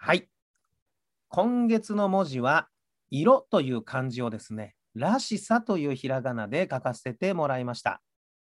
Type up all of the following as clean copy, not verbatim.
はい。今月の文字は、色という漢字をですね、らしさというひらがなで書かせてもらいました。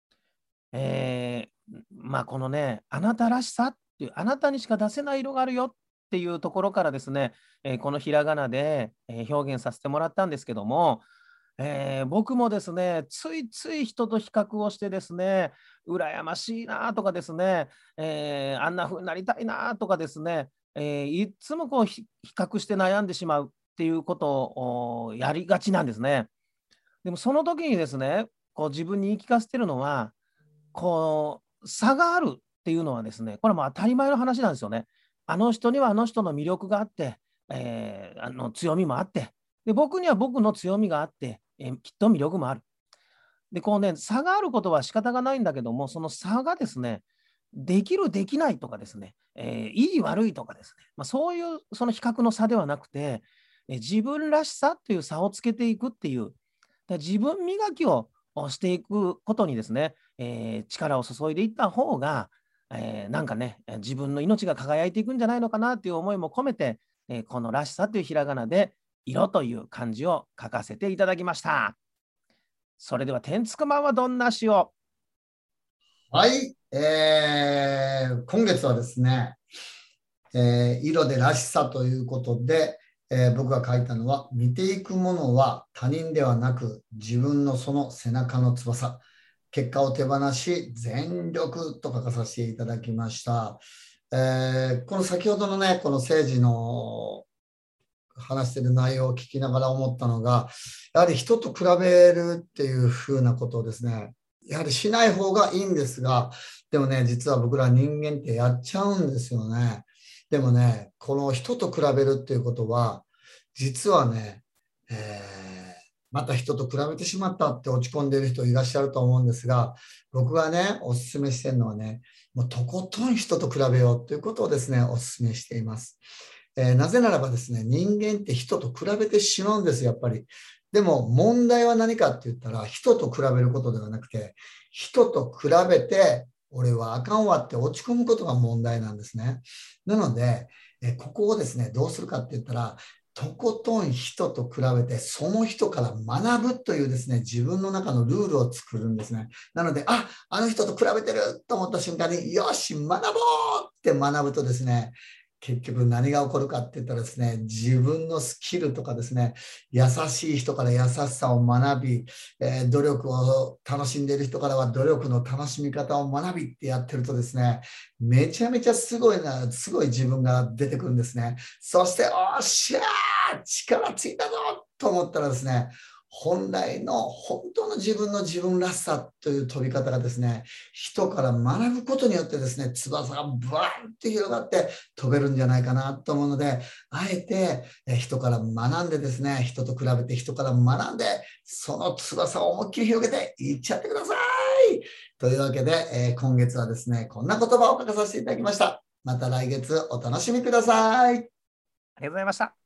このね、あなたらしさっていう、あなたにしか出せない色があるよっていうところからですね、このひらがなで、表現させてもらったんですけども、僕もですね、ついつい人と比較をしてですね、羨ましいなとかですね、あんな風になりたいなとかですね、いっつもこう比較して悩んでしまうっていうことをやりがちなんですね。でもその時にですね、こう自分に言い聞かせてるのは、こう差があるっていうのはですね、これはもう当たり前の話なんですよね。あの人にはあの人の魅力があって、強みもあって、で、僕には僕の強みがあって、きっと魅力もある。で、こうね、差があることは仕方がないんだけども、その差がですね、できる、できないとかですね、いい、悪いとかですね、そういうその比較の差ではなくて、自分らしさっていう差をつけていくっていう、自分磨きをしていくことにですね、力を注いでいった方が、なんかね、自分の命が輝いていくんじゃないのかなっていう思いも込めて、このらしさというひらがなで、色という漢字を書かせていただきました。それでは、天竺マンはどんな詩を？ はい、今月はですね、色でらしさということで、僕が書いたのは、見ていくものは他人ではなく自分のその背中の翼、結果を手放し全力と書かさせていただきました。この先ほどのね、この政治の話している内容を聞きながら思ったのが、やはり人と比べるっていうふうなことをですね、やはりしない方がいいんですが、でもね、実は僕ら人間ってやっちゃうんですよね。でもね、この人と比べるっていうことは、実はね、また人と比べてしまったって落ち込んでいる人いらっしゃると思うんですが、僕がね、お勧めしてるのはね、もうとことん人と比べようということをですね、お勧めしています。なぜならばですね、人間って人と比べてしまうんです、やっぱり。でも問題は何かって言ったら、人と比べることではなくて、人と比べて、俺はあかんわって落ち込むことが問題なんですね。なので、ここをですね、どうするかって言ったら、とことん人と比べて、その人から学ぶというですね、自分の中のルールを作るんですね。なので、あの人と比べてると思った瞬間に、よし、学ぼうって学ぶとですね、結局何が起こるかって言ったらですね、自分のスキルとかですね、優しい人から優しさを学び、努力を楽しんでいる人からは努力の楽しみ方を学びってやってるとですね、めちゃめちゃすごいな、すごい自分が出てくるんですね。そして、おっしゃー力ついたぞと思ったらですね、本来の本当の自分の自分らしさという飛び方がですね、人から学ぶことによってですね、翼がブワーンって広がって飛べるんじゃないかなと思うので、あえて人から学んでですね、人と比べて人から学んで、その翼を思いっきり広げていっちゃってください。というわけで、今月はですね、こんな言葉を書かさせていただきました。また来月お楽しみください。 ありがとうございました。